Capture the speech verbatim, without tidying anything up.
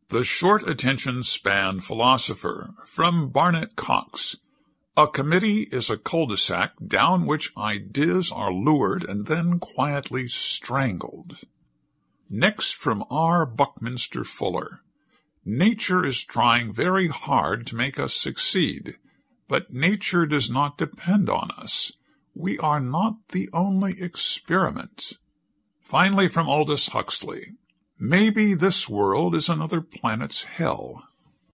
The Short Attention Span Philosopher, from Barnett Cox. A committee is a cul-de-sac down which ideas are lured and then quietly strangled. Next, from R. Buckminster Fuller. Nature is trying very hard to make us succeed, but nature does not depend on us. We are not the only experiment. Finally, from Aldous Huxley. Maybe this world is another planet's hell.